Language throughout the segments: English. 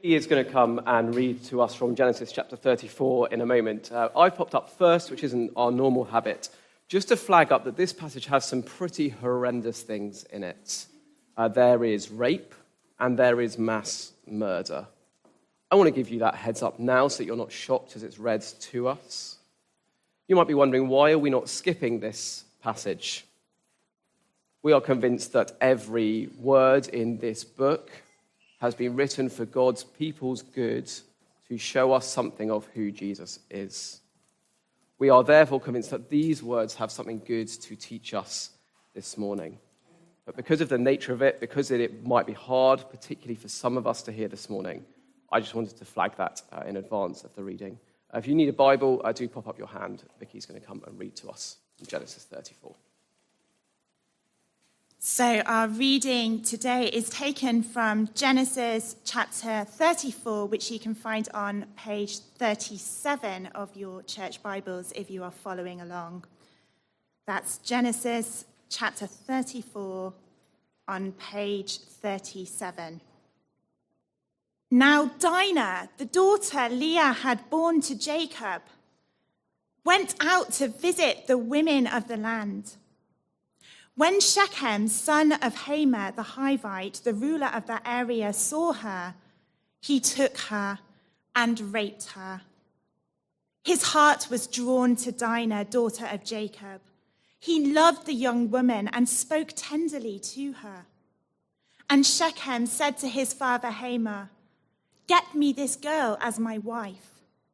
He is going to come and read to us from Genesis chapter 34 in a moment. I've popped up first, which isn't our normal habit, just to flag up that this passage has some pretty horrendous things in it. There is rape and there is mass murder. I want to give you that heads up now so that you're not shocked as it's read to us. You might be wondering, why are we not skipping this passage? We are convinced that every word in this book has been written for God's people's good to show us something of who Jesus is. We are therefore convinced that these words have something good to teach us this morning. But because of the nature of it, because it might be hard, particularly for some of us to hear this morning, I just wanted to flag that in advance of the reading. If you need a Bible, do pop up your hand. Vicky's going to come and read to us from Genesis 34. So our reading today is taken from Genesis chapter 34, which you can find on page 37 of your church Bibles if you are following along. That's Genesis chapter 34 on page 37. Now Dinah, the daughter Leah had borne to Jacob, went out to visit the women of the land. When Shechem, son of Hamor the Hivite, the ruler of that area, saw her, he took her and raped her. His heart was drawn to Dinah, daughter of Jacob. He loved the young woman and spoke tenderly to her. And Shechem said to his father Hamor, "Get me this girl as my wife."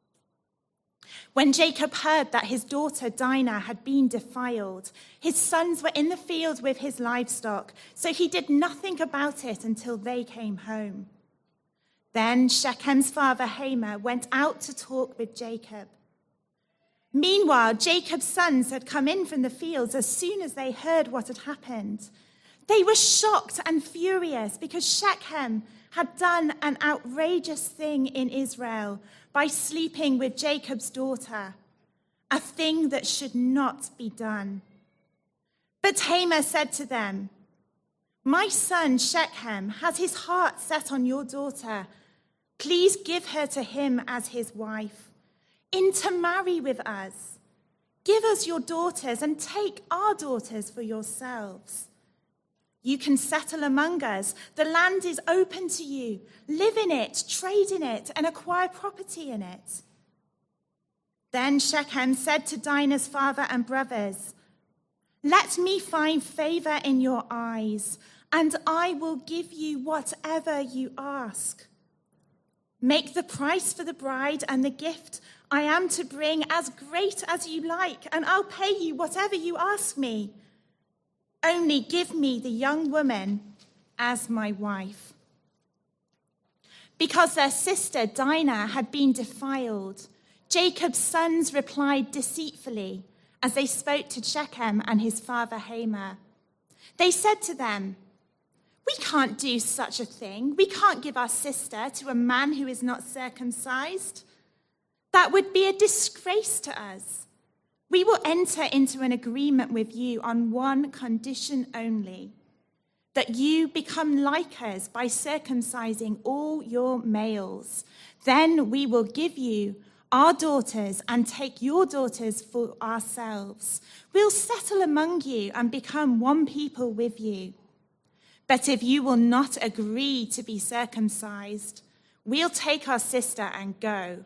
When Jacob heard that his daughter Dinah had been defiled, his sons were in the field with his livestock, so he did nothing about it until they came home. Then Shechem's father Hamor went out to talk with Jacob. Meanwhile, Jacob's sons had come in from the fields as soon as they heard what had happened. They were shocked and furious because Shechem had done an outrageous thing in Israel by sleeping with Jacob's daughter, a thing that should not be done. But Hamor said to them, "My son Shechem has his heart set on your daughter. Please give her to him as his wife, intermarry with us. Give us your daughters and take our daughters for yourselves. You can settle among us. The land is open to you. Live in it, trade in it, and acquire property in it." Then Shechem said to Dinah's father and brothers, "Let me find favor in your eyes, and I will give you whatever you ask. Make the price for the bride and the gift I am to bring as great as you like, and I'll pay you whatever you ask me. Only give me the young woman as my wife." Because their sister Dinah had been defiled, Jacob's sons replied deceitfully as they spoke to Shechem and his father Hamor. They said to them, "We can't do such a thing. We can't give our sister to a man who is not circumcised. That would be a disgrace to us. We will enter into an agreement with you on one condition only, that you become like us by circumcising all your males. Then we will give you our daughters and take your daughters for ourselves. We'll settle among you and become one people with you. But if you will not agree to be circumcised, we'll take our sister and go."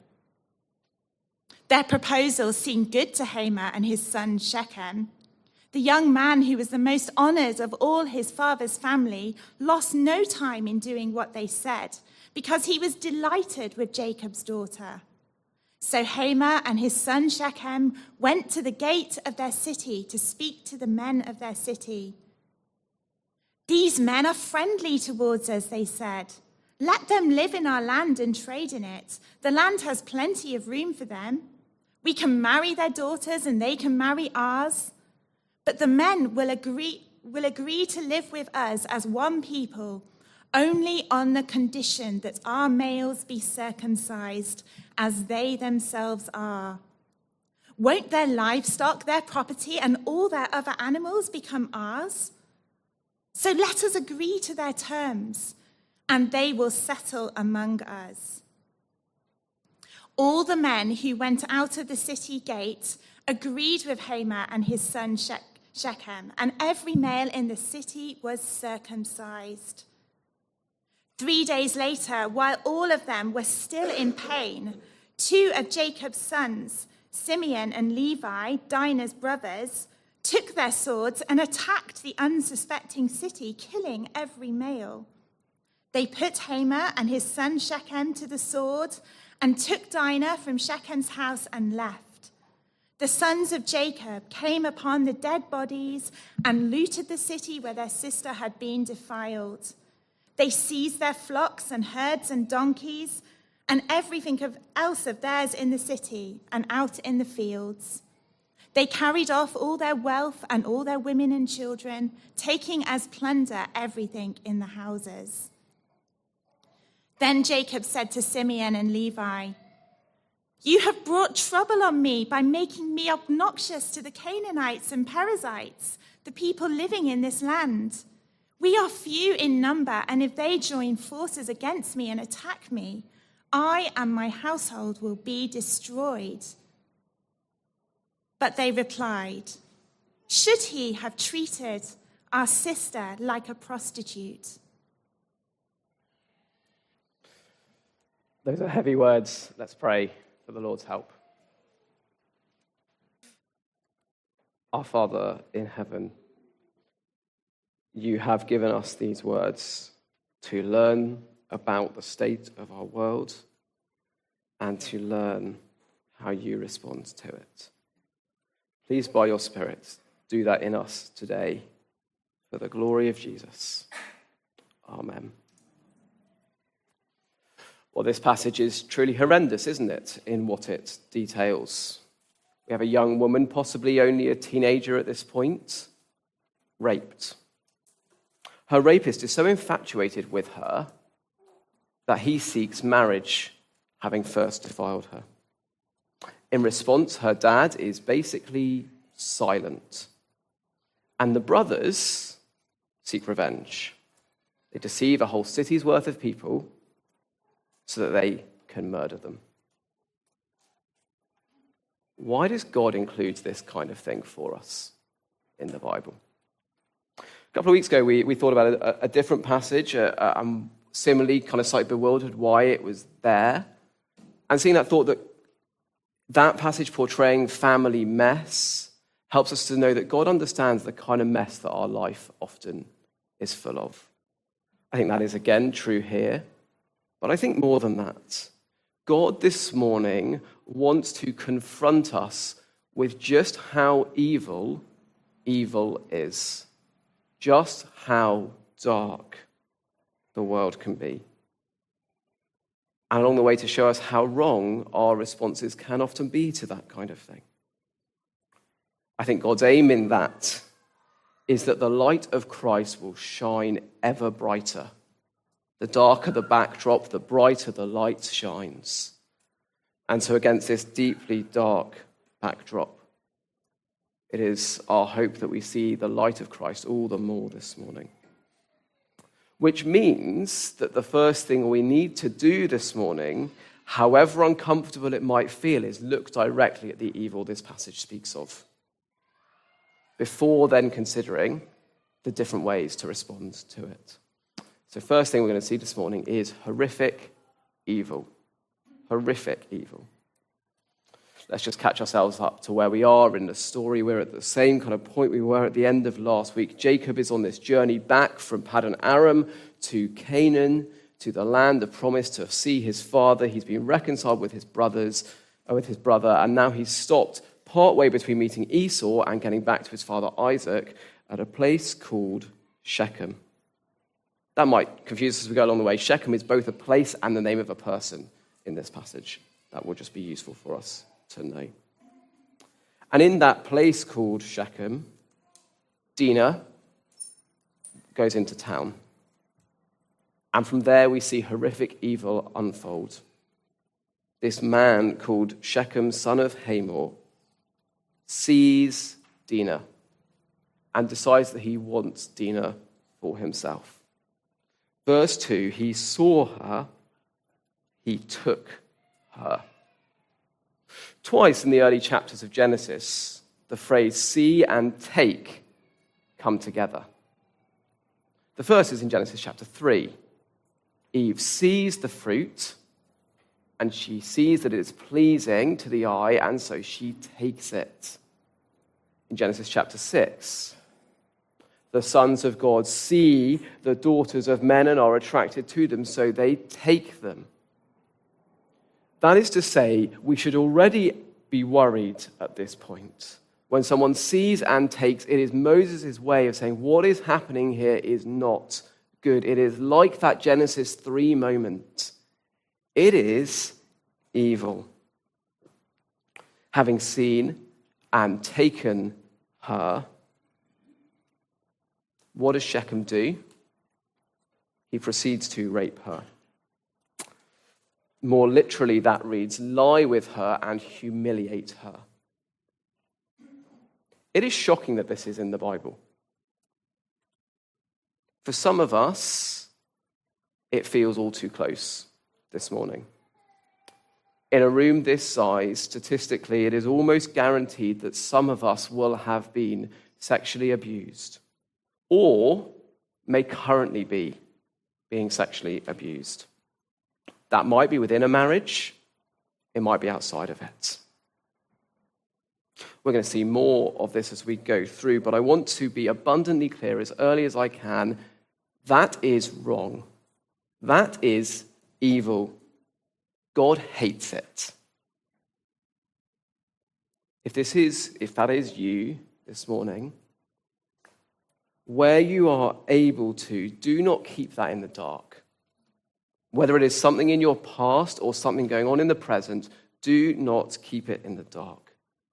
Their proposal seemed good to Hamor and his son Shechem. The young man, who was the most honored of all his father's family, lost no time in doing what they said, because he was delighted with Jacob's daughter. So Hamor and his son Shechem went to the gate of their city to speak to the men of their city. "These men are friendly towards us," they said. "Let them live in our land and trade in it. The land has plenty of room for them. We can marry their daughters and they can marry ours. But the men will agree to live with us as one people, only on the condition that our males be circumcised as they themselves are. Won't their livestock, their property, and all their other animals become ours? So let us agree to their terms. and they will settle among us." All the men who went out of the city gate agreed with Hamor and his son Shechem, and every male in the city was circumcised. 3 days later, while all of them were still in pain, 2 of Jacob's sons, Simeon and Levi, Dinah's brothers, took their swords and attacked the unsuspecting city, killing every male. They put Hamor and his son Shechem to the sword and took Dinah from Shechem's house and left. The sons of Jacob came upon the dead bodies and looted the city where their sister had been defiled. They seized their flocks and herds and donkeys and everything else of theirs in the city and out in the fields. They carried off all their wealth and all their women and children, taking as plunder everything in the houses. Then Jacob said to Simeon and Levi, "You have brought trouble on me by making me obnoxious to the Canaanites and Perizzites, the people living in this land. We are few in number, and if they join forces against me and attack me, I and my household will be destroyed." But they replied, "Should he have treated our sister like a prostitute?" Those are heavy words. Let's pray for the Lord's help. Our Father in heaven, you have given us these words to learn about the state of our world and to learn how you respond to it. Please, by your Spirit, do that in us today for the glory of Jesus. Amen. Well, this passage is truly horrendous, isn't it, in what it details? We have a young woman, possibly only a teenager at this point, raped. Her rapist is so infatuated with her that he seeks marriage, having first defiled her. In response, her dad is basically silent. And the brothers seek revenge. They deceive a whole city's worth of people so that they can murder them. Why does God include this kind of thing for us in the Bible? A couple of weeks ago, we thought about a different passage. I'm similarly kind of slightly bewildered why it was there. And seeing that, thought that passage portraying family mess helps us to know that God understands the kind of mess that our life often is full of. I think that is, again, true here. But I think more than that. God this morning wants to confront us with just how evil is. Just how dark the world can be. And along the way to show us how wrong our responses can often be to that kind of thing. I think God's aim in that is that the light of Christ will shine ever brighter. The darker the backdrop, the brighter the light shines. And so against this deeply dark backdrop, it is our hope that we see the light of Christ all the more this morning. Which means that the first thing we need to do this morning, however uncomfortable it might feel, is look directly at the evil this passage speaks of, before then considering the different ways to respond to it. So first thing we're going to see this morning is horrific evil. Horrific evil. Let's just catch ourselves up to where we are in the story. We're at the same kind of point we were at the end of last week. Jacob is on this journey back from Paddan Aram to Canaan, to the land of promise, to see his father. He's been reconciled with his brother, and now he's stopped partway between meeting Esau and getting back to his father Isaac at a place called Shechem. That might confuse us as we go along the way. Shechem is both a place and the name of a person in this passage. That will just be useful for us to know. And in that place called Shechem, Dinah goes into town. And from there we see horrific evil unfold. This man called Shechem, son of Hamor, sees Dinah and decides that he wants Dinah for himself. Verse 2, he saw her, he took her. Twice in the early chapters of Genesis, the phrase see and take come together. The first is in Genesis chapter 3. Eve sees the fruit, and she sees that it is pleasing to the eye, and so she takes it. In Genesis chapter 6, the sons of God see the daughters of men and are attracted to them, so they take them. That is to say, we should already be worried at this point. When someone sees and takes, it is Moses' way of saying what is happening here is not good. It is like that Genesis 3 moment. It is evil. Having seen and taken her, what does Shechem do? He proceeds to rape her. More literally, that reads, lie with her and humiliate her. It is shocking that this is in the Bible. For some of us, it feels all too close this morning. In a room this size, statistically, it is almost guaranteed that some of us will have been sexually abused or may currently be being sexually abused. That might be within a marriage. It might be outside of it. We're going to see more of this as we go through, but I want to be abundantly clear as early as I can. That is wrong. That is evil. God hates it. If that is you this morning, where you are able to, do not keep that in the dark. Whether it is something in your past or something going on in the present, do not keep it in the dark.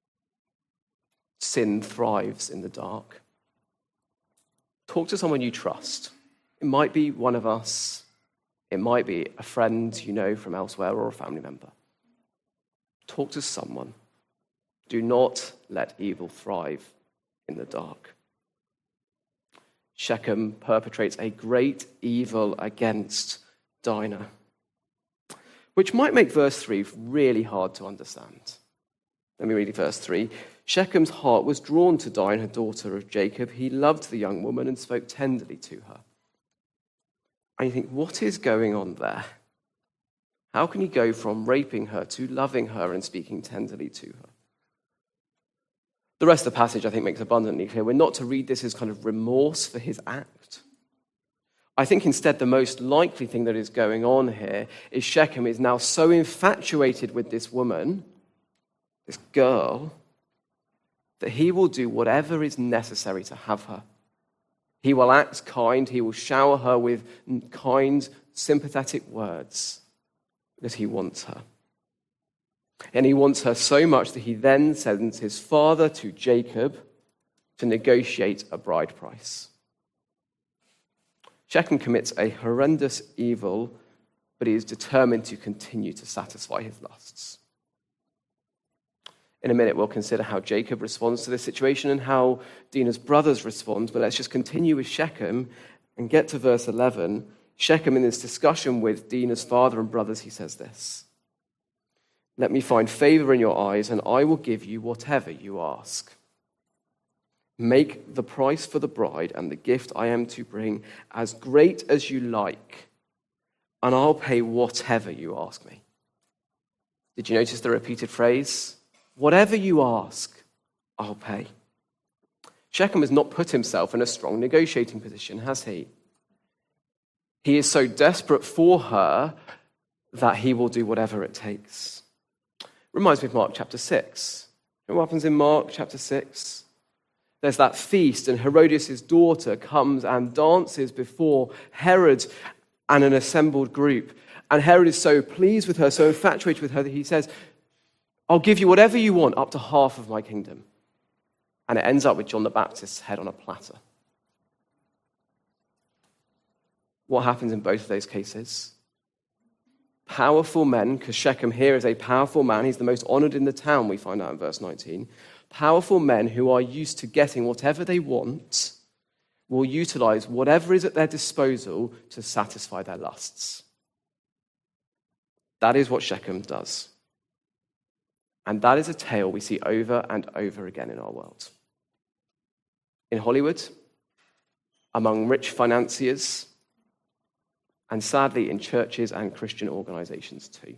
Sin thrives in the dark. Talk to someone you trust. It might be one of us. It might be a friend you know from elsewhere or a family member. Talk to someone. Do not let evil thrive in the dark. Shechem perpetrates a great evil against Dinah, which might make verse 3 really hard to understand. Let me read verse 3. Shechem's heart was drawn to Dinah, daughter of Jacob. He loved the young woman and spoke tenderly to her. And you think, what is going on there? How can you go from raping her to loving her and speaking tenderly to her? The rest of the passage, I think, makes abundantly clear. We're not to read this as kind of remorse for his act. I think instead the most likely thing that is going on here is Shechem is now so infatuated with this woman, this girl, that he will do whatever is necessary to have her. He will act kind. He will shower her with kind, sympathetic words because he wants her. And he wants her so much that he then sends his father to Jacob to negotiate a bride price. Shechem commits a horrendous evil, but he is determined to continue to satisfy his lusts. In a minute, we'll consider how Jacob responds to this situation and how Dinah's brothers respond, but let's just continue with Shechem and get to verse 11. Shechem, in this discussion with Dinah's father and brothers, he says this: "Let me find favor in your eyes, and I will give you whatever you ask. Make the price for the bride and the gift I am to bring as great as you like, and I'll pay whatever you ask me." Did you notice the repeated phrase? Whatever you ask, I'll pay. Shechem has not put himself in a strong negotiating position, has he? He is so desperate for her that he will do whatever it takes. Reminds me of Mark chapter 6. You know what happens in Mark chapter 6? There's that feast, and Herodias' daughter comes and dances before Herod and an assembled group. And Herod is so pleased with her, so infatuated with her, that he says, I'll give you whatever you want, up to half of my kingdom. And it ends up with John the Baptist's head on a platter. What happens in both of those cases? Powerful men, because Shechem here is a powerful man, he's the most honored in the town, we find out in verse 19. Powerful men who are used to getting whatever they want will utilize whatever is at their disposal to satisfy their lusts. That is what Shechem does. And that is a tale we see over and over again in our world. In Hollywood, among rich financiers, and sadly in churches and Christian organizations too.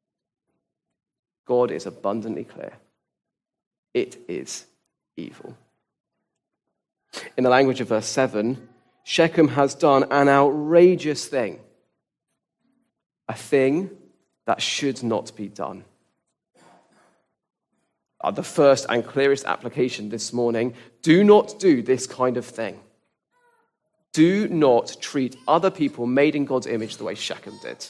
God is abundantly clear. It is evil. In the language of verse 7, Shechem has done an outrageous thing. A thing that should not be done. The first and clearest application this morning, do not do this kind of thing. Do not treat other people made in God's image the way Shechem did.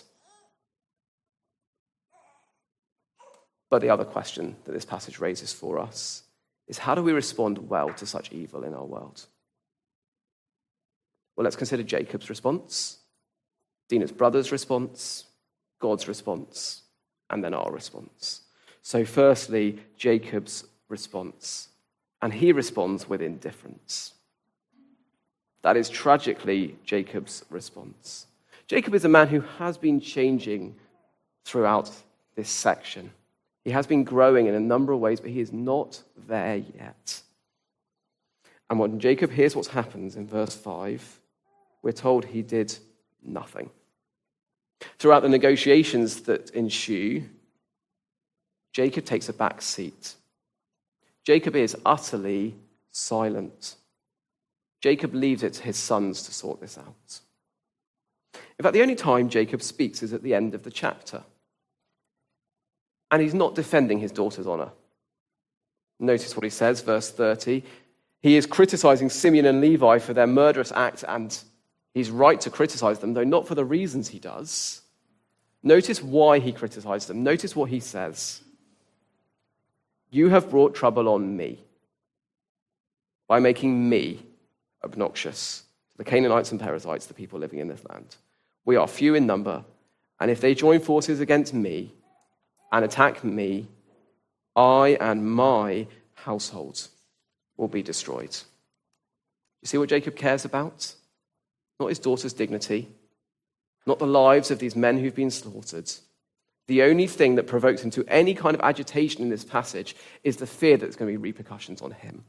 But the other question that this passage raises for us is, how do we respond well to such evil in our world? Well, let's consider Jacob's response, Dina's brother's response, God's response, and then our response. So firstly, Jacob's response. And he responds with indifference. That is tragically Jacob's response. Jacob is a man who has been changing throughout this section. He has been growing in a number of ways, but he is not there yet. And when Jacob hears what happens in verse 5, we're told he did nothing. Throughout the negotiations that ensue, Jacob takes a back seat. Jacob is utterly silent. Jacob leaves it to his sons to sort this out. In fact, the only time Jacob speaks is at the end of the chapter. And he's not defending his daughter's honor. Notice what he says, verse 30. He is criticizing Simeon and Levi for their murderous act, and he's right to criticize them, though not for the reasons he does. Notice why he criticized them. Notice what he says. You have brought trouble on me by making me obnoxious to the Canaanites and Perizzites, the people living in this land. We are few in number, and if they join forces against me and attack me, I and my household will be destroyed. You see what Jacob cares about? Not his daughter's dignity, not the lives of these men who've been slaughtered. The only thing that provokes him to any kind of agitation in this passage is the fear that there's going to be repercussions on him.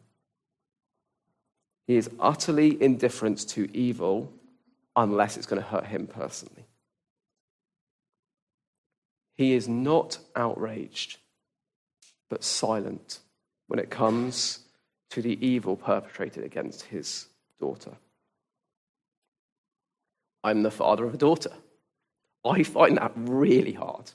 He is utterly indifferent to evil unless it's going to hurt him personally. He is not outraged, but silent when it comes to the evil perpetrated against his daughter. I'm the father of a daughter. I find that really hard.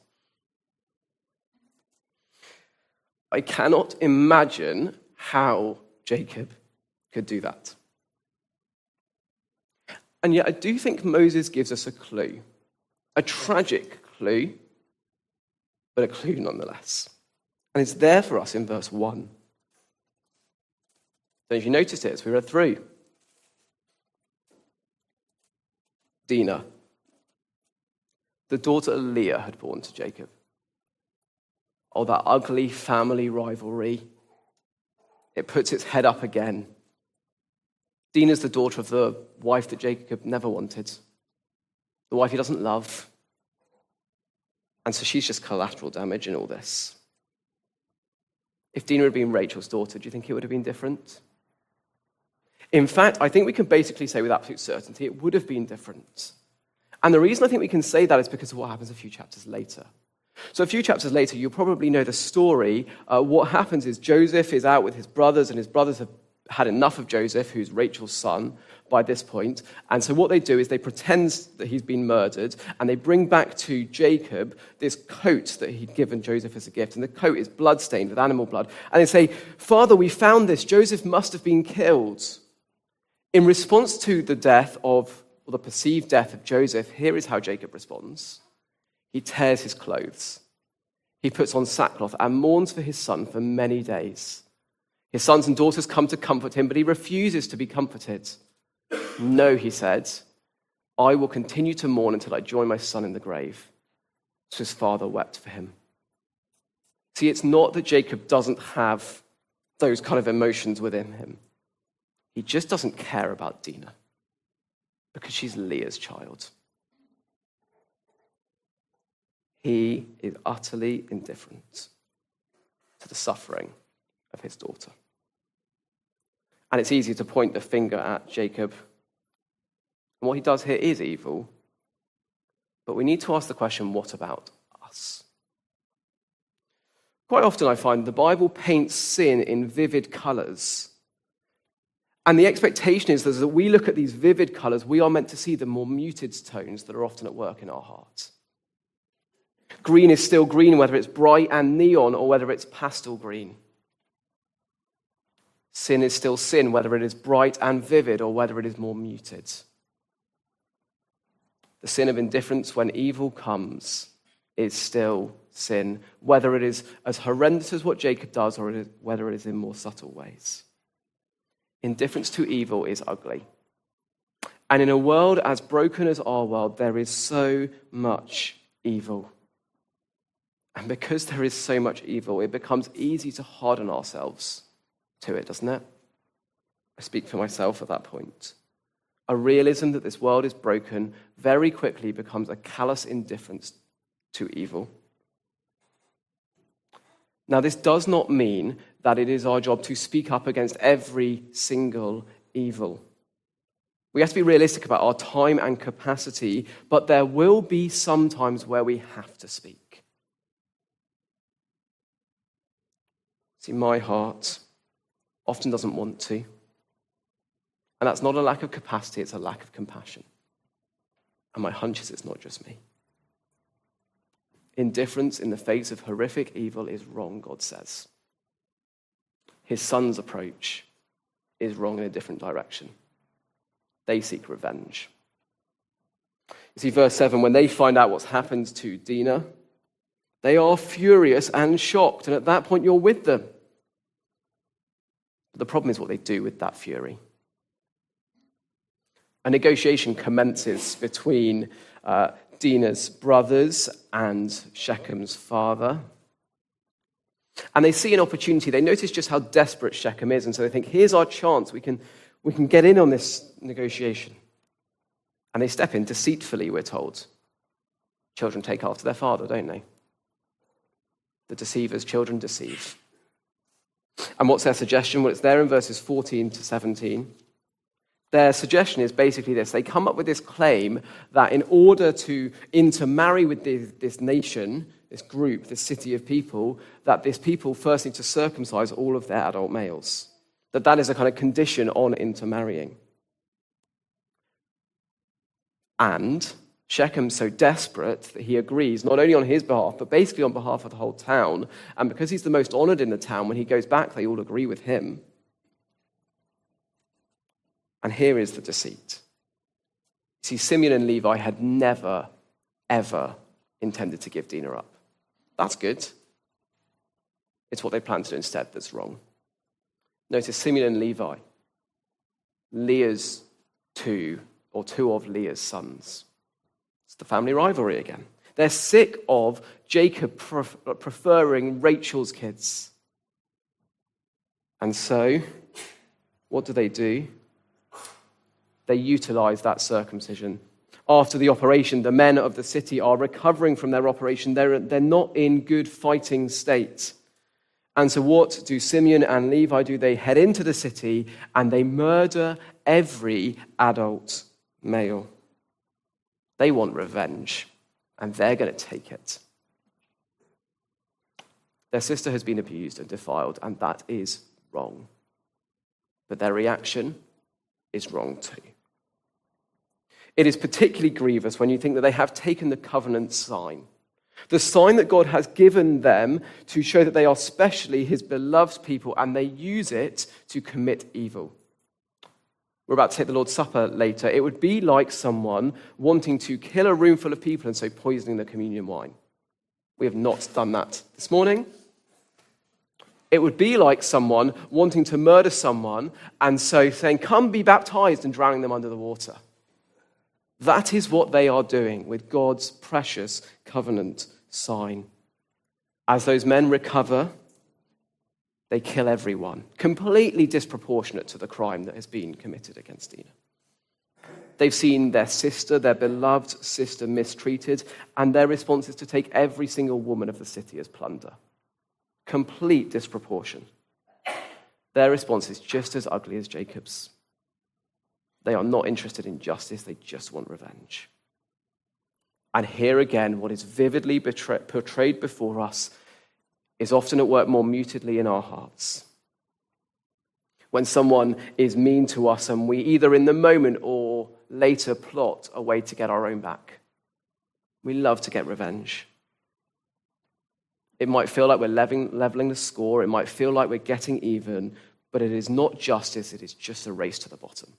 I cannot imagine how Jacob could do that. And yet I do think Moses gives us a clue, a tragic clue, but a clue nonetheless. And it's there for us in verse 1. Don't know if you noticed it as we read through. Dinah, the daughter of Leah, had born to Jacob. Oh, that ugly family rivalry. It puts its head up again. Dinah's the daughter of the wife that Jacob never wanted, the wife he doesn't love. And so she's just collateral damage in all this. If Dinah had been Rachel's daughter, do you think it would have been different? In fact, I think we can basically say with absolute certainty it would have been different. And the reason I think we can say that is because of what happens a few chapters later. So a few chapters later, you'll probably know the story. What happens is Joseph is out with his brothers, and his brothers have had enough of Joseph, who's Rachel's son, by this point. And so what they do is they pretend that he's been murdered, and they bring back to Jacob this coat that he'd given Joseph as a gift. And the coat is blood-stained with animal blood. And they say, "Father, we found this. Joseph must have been killed." In response to the death of, or the perceived death of Joseph, here is how Jacob responds. He tears his clothes. He puts on sackcloth and mourns for his son for many days. His sons and daughters come to comfort him, but he refuses to be comforted. "No," he said, "I will continue to mourn until I join my son in the grave." So his father wept for him. See, it's not that Jacob doesn't have those kind of emotions within him. He just doesn't care about Dinah because she's Leah's child. He is utterly indifferent to the suffering of his daughter. And it's easy to point the finger at Jacob. And what he does here is evil. But we need to ask the question, what about us? Quite often I find the Bible paints sin in vivid colours. And the expectation is that as we look at these vivid colours, we are meant to see the more muted tones that are often at work in our hearts. Green is still green, whether it's bright and neon or whether it's pastel green. Sin is still sin, whether it is bright and vivid or whether it is more muted. The sin of indifference when evil comes is still sin, whether it is as horrendous as what Jacob does or whether it is in more subtle ways. Indifference to evil is ugly. And in a world as broken as our world, there is so much evil. And because there is so much evil, it becomes easy to harden ourselves to it, doesn't it? I speak for myself at that point. A realism that this world is broken very quickly becomes a callous indifference to evil. Now, this does not mean that it is our job to speak up against every single evil. We have to be realistic about our time and capacity, but there will be some times where we have to speak. See, my heart often doesn't want to. And that's not a lack of capacity, it's a lack of compassion. And my hunch is it's not just me. Indifference in the face of horrific evil is wrong, God says. His son's approach is wrong in a different direction. They seek revenge. You see, verse 7, when they find out what's happened to Dinah, they are furious and shocked, and at that point you're with them. But the problem is what they do with that fury. A negotiation commences between Dinah's brothers and Shechem's father. And they see an opportunity. They notice just how desperate Shechem is, and so they think, here's our chance. We can get in on this negotiation. And they step in deceitfully, we're told. Children take after their father, don't they? The deceivers, children deceive. And what's their suggestion? Well, it's there in verses 14 to 17. Their suggestion is basically this. They come up with this claim that in order to intermarry with this nation, this group, this city of people, that this people first need to circumcise all of their adult males. That is a kind of condition on intermarrying. And Shechem's so desperate that he agrees, not only on his behalf, but basically on behalf of the whole town. And because he's the most honored in the town, when he goes back, they all agree with him. And here is the deceit. See, Simeon and Levi had never, ever intended to give Dinah up. That's good. It's what they planned to do instead that's wrong. Notice Simeon and Levi, Leah's two of Leah's sons. It's the family rivalry again. They're sick of Jacob preferring Rachel's kids. And so, what do? They utilize that circumcision. After the operation, the men of the city are recovering from their operation. They're not in good fighting state. And so what do Simeon and Levi do? They head into the city and they murder every adult male. They want revenge, and they're going to take it. Their sister has been abused and defiled, and that is wrong. But their reaction is wrong too. It is particularly grievous when you think that they have taken the covenant sign, the sign that God has given them to show that they are specially his beloved people, and they use it to commit evil. We're about to take the Lord's Supper later. It would be like someone wanting to kill a room full of people and so poisoning the communion wine. We have not done that this morning. It would be like someone wanting to murder someone and so saying, come be baptized, and drowning them under the water. That is what they are doing with God's precious covenant sign. As those men recover, They kill everyone, completely disproportionate to the crime that has been committed against Dinah. They've seen their sister, their beloved sister, mistreated, and their response is to take every single woman of the city as plunder. Complete disproportion. Their response is just as ugly as Jacob's. They are not interested in justice, they just want revenge. And here again, what is vividly portrayed before us is often at work more mutedly in our hearts. When someone is mean to us and we either in the moment or later plot a way to get our own back, we love to get revenge. It might feel like we're leveling the score, it might feel like we're getting even, but it is not justice, it is just a race to the bottom.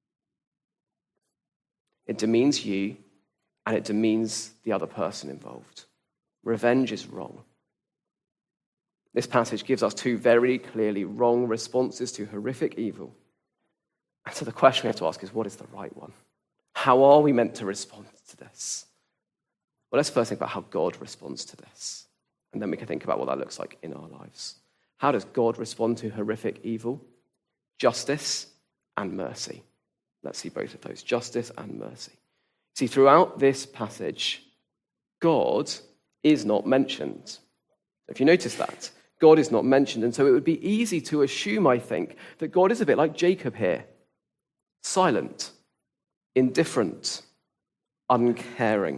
It demeans you, and it demeans the other person involved. Revenge is wrong. This passage gives us two very clearly wrong responses to horrific evil. And so the question we have to ask is, what is the right one? How are we meant to respond to this? Well, let's first think about how God responds to this. And then we can think about what that looks like in our lives. How does God respond to horrific evil? Justice and mercy. Let's see both of those, justice and mercy. See, throughout this passage, God is not mentioned. If you notice that, God is not mentioned. And so it would be easy to assume, I think, that God is a bit like Jacob here. Silent, indifferent, uncaring.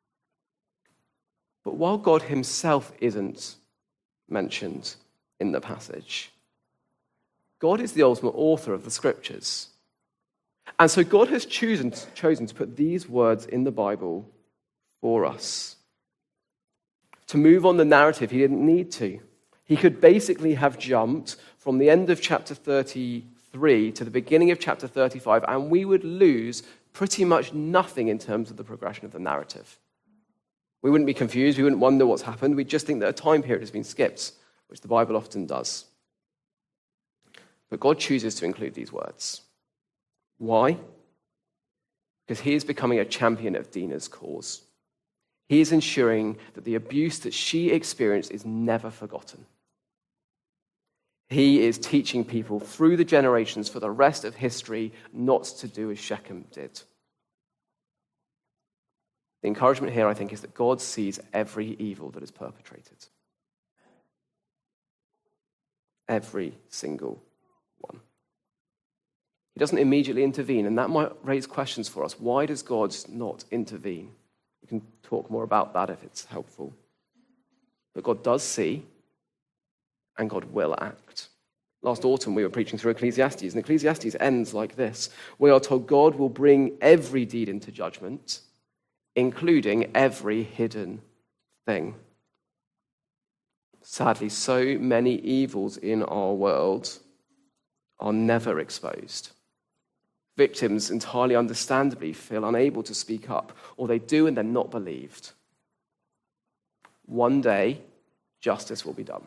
But while God himself isn't mentioned in the passage, God is the ultimate author of the scriptures. And so God has chosen to put these words in the Bible for us. To move on the narrative, he didn't need to. He could basically have jumped from the end of chapter 33 to the beginning of chapter 35, and we would lose pretty much nothing in terms of the progression of the narrative. We wouldn't be confused, we wouldn't wonder what's happened, we'd just think that a time period has been skipped, which the Bible often does. But God chooses to include these words. Why? Because he is becoming a champion of Dinah's cause. He is ensuring that the abuse that she experienced is never forgotten. He is teaching people through the generations for the rest of history not to do as Shechem did. The encouragement here, I think, is that God sees every evil that is perpetrated. Every single one. He doesn't immediately intervene, and that might raise questions for us. Why does God not intervene? We can talk more about that if it's helpful. But God does see, and God will act. Last autumn, we were preaching through Ecclesiastes, and Ecclesiastes ends like this. We are told God will bring every deed into judgment, including every hidden thing. Sadly, so many evils in our world are never exposed. Victims, entirely understandably, feel unable to speak up, or they do and they're not believed. One day, justice will be done.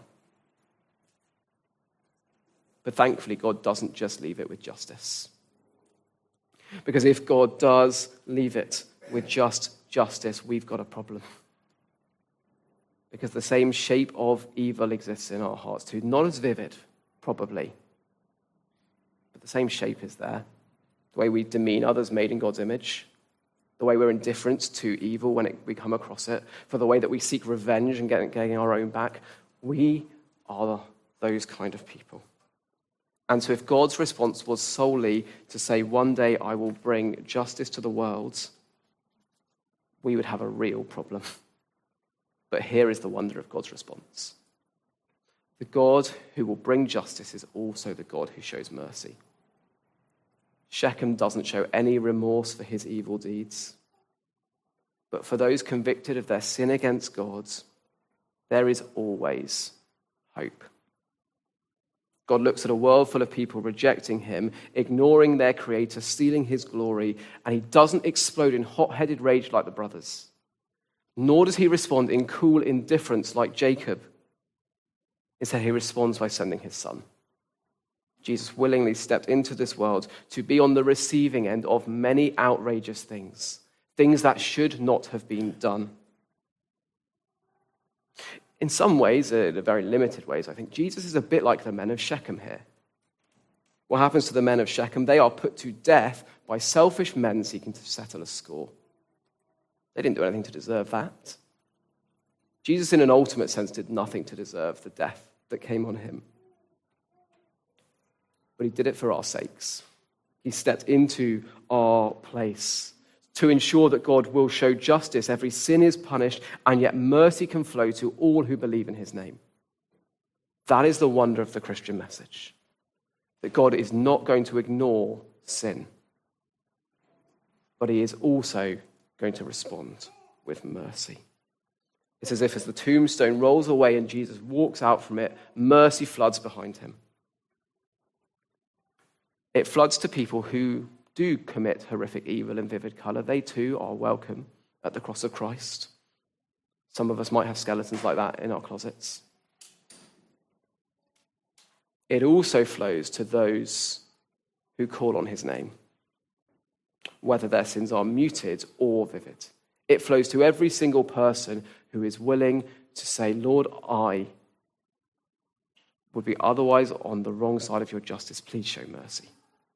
But thankfully, God doesn't just leave it with justice. Because if God does leave it with just justice, we've got a problem. Because the same shape of evil exists in our hearts too. Not as vivid, probably, but the same shape is there. The way we demean others made in God's image, the way we're indifferent to evil when we come across it, for the way that we seek revenge and getting our own back. We are those kind of people. And so if God's response was solely to say, one day I will bring justice to the world, we would have a real problem. But here is the wonder of God's response. The God who will bring justice is also the God who shows mercy. Shechem doesn't show any remorse for his evil deeds. But for those convicted of their sin against God, there is always hope. God looks at a world full of people rejecting him, ignoring their creator, stealing his glory, and he doesn't explode in hot-headed rage like the brothers. Nor does he respond in cool indifference like Jacob. Instead, he responds by sending his son. Jesus willingly stepped into this world to be on the receiving end of many outrageous things that should not have been done. In some ways, in very limited ways, I think Jesus is a bit like the men of Shechem here. What happens to the men of Shechem? They are put to death by selfish men seeking to settle a score. They didn't do anything to deserve that. Jesus, in an ultimate sense, did nothing to deserve the death that came on him. But he did it for our sakes. He stepped into our place to ensure that God will show justice. Every sin is punished, and yet mercy can flow to all who believe in his name. That is the wonder of the Christian message, that God is not going to ignore sin, but he is also going to respond with mercy. It's as if as the tombstone rolls away and Jesus walks out from it, mercy floods behind him. It floods to people who do commit horrific evil in vivid color. They too are welcome at the cross of Christ. Some of us might have skeletons like that in our closets. It also flows to those who call on his name, whether their sins are muted or vivid. It flows to every single person who is willing to say, Lord, I would be otherwise on the wrong side of your justice. Please show mercy.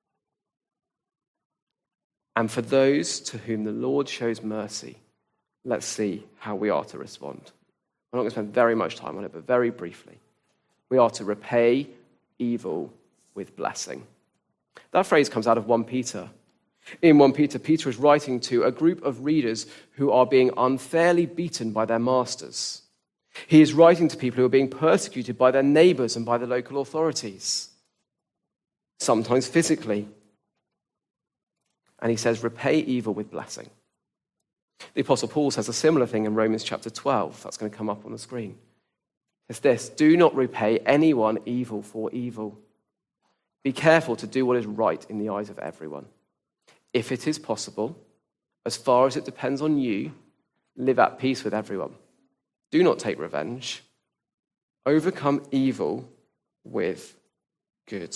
And for those to whom the Lord shows mercy, let's see how we are to respond. I'm not going to spend very much time on it, but very briefly. We are to repay evil with blessing. That phrase comes out of 1 Peter. In 1 Peter, Peter is writing to a group of readers who are being unfairly beaten by their masters. He is writing to people who are being persecuted by their neighbors and by the local authorities, sometimes physically. And he says, repay evil with blessing. The Apostle Paul says a similar thing in Romans chapter 12. That's going to come up on the screen. It's this: do not repay anyone evil for evil. Be careful to do what is right in the eyes of everyone. If it is possible, as far as it depends on you, live at peace with everyone. Do not take revenge. Overcome evil with good.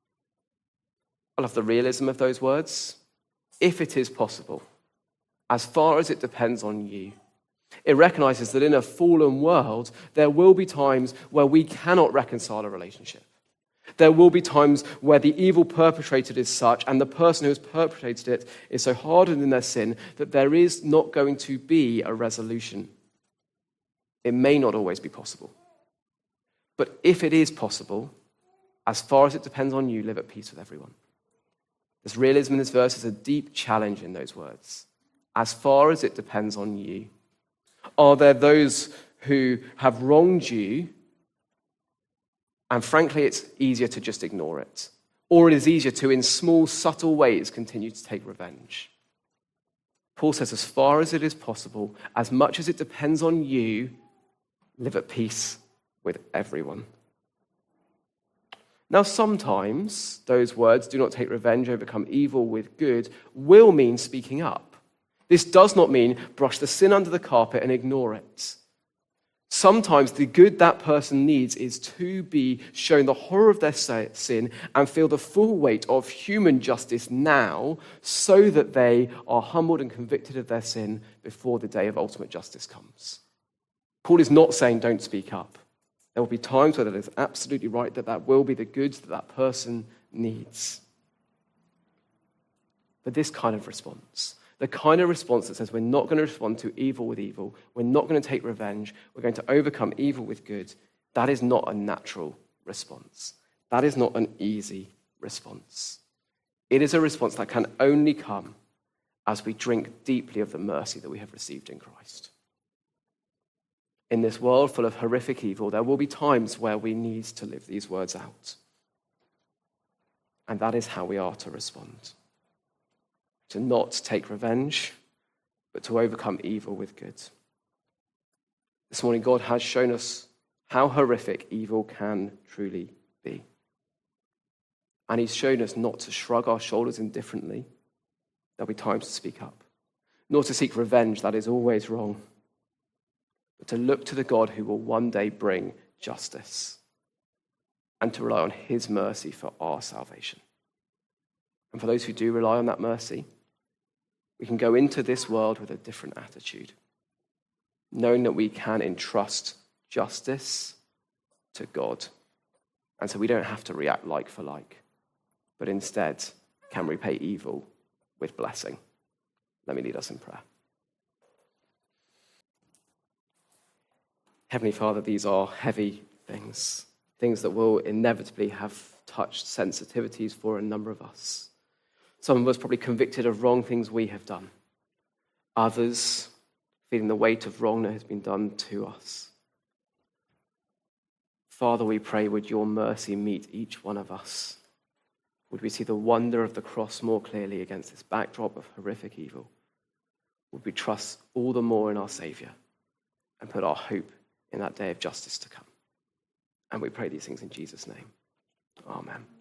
I love the realism of those words. If it is possible, as far as it depends on you. It recognizes that in a fallen world, there will be times where we cannot reconcile a relationship. There will be times where the evil perpetrated is such, and the person who has perpetrated it is so hardened in their sin that there is not going to be a resolution. It may not always be possible. But if it is possible, as far as it depends on you, live at peace with everyone. This realism in this verse is a deep challenge in those words. As far as it depends on you. Are there those who have wronged you, and frankly, it's easier to just ignore it? Or it is easier to, in small, subtle ways, continue to take revenge? Paul says, as far as it is possible, as much as it depends on you, live at peace with everyone. Now, sometimes those words, do not take revenge, overcome evil with good, will mean speaking up. This does not mean brush the sin under the carpet and ignore it. Sometimes the good that person needs is to be shown the horror of their sin and feel the full weight of human justice now, so that they are humbled and convicted of their sin before the day of ultimate justice comes. Paul is not saying don't speak up. There will be times where it is absolutely right that will be the goods that that person needs. But this kind of response, the kind of response that says we're not going to respond to evil with evil, we're not going to take revenge, we're going to overcome evil with good, that is not a natural response. That is not an easy response. It is a response that can only come as we drink deeply of the mercy that we have received in Christ. In this world full of horrific evil, there will be times where we need to live these words out. And that is how we are to respond. To not take revenge, but to overcome evil with good. This morning, God has shown us how horrific evil can truly be. And he's shown us not to shrug our shoulders indifferently. There'll be times to speak up. Nor to seek revenge, that is always wrong. But to look to the God who will one day bring justice. And to rely on his mercy for our salvation. And for those who do rely on that mercy, we can go into this world with a different attitude, knowing that we can entrust justice to God. And so we don't have to react like for like, but instead can repay evil with blessing. Let me lead us in prayer. Heavenly Father, these are heavy things, things that will inevitably have touched sensitivities for a number of us. Some of us probably convicted of wrong things we have done. Others feeling the weight of wrong that has been done to us. Father, we pray, would your mercy meet each one of us? Would we see the wonder of the cross more clearly against this backdrop of horrific evil? Would we trust all the more in our Saviour and put our hope in that day of justice to come? And we pray these things in Jesus' name. Amen.